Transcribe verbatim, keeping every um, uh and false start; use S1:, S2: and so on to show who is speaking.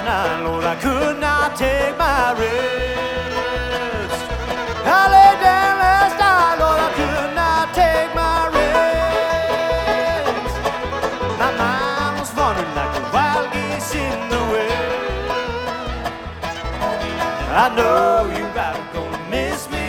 S1: night, Lord, I could not take my rest. I lay down last night, Lord, I could not take my rest. My mind was wandering like the wild geese in the west. I know you are gonna miss me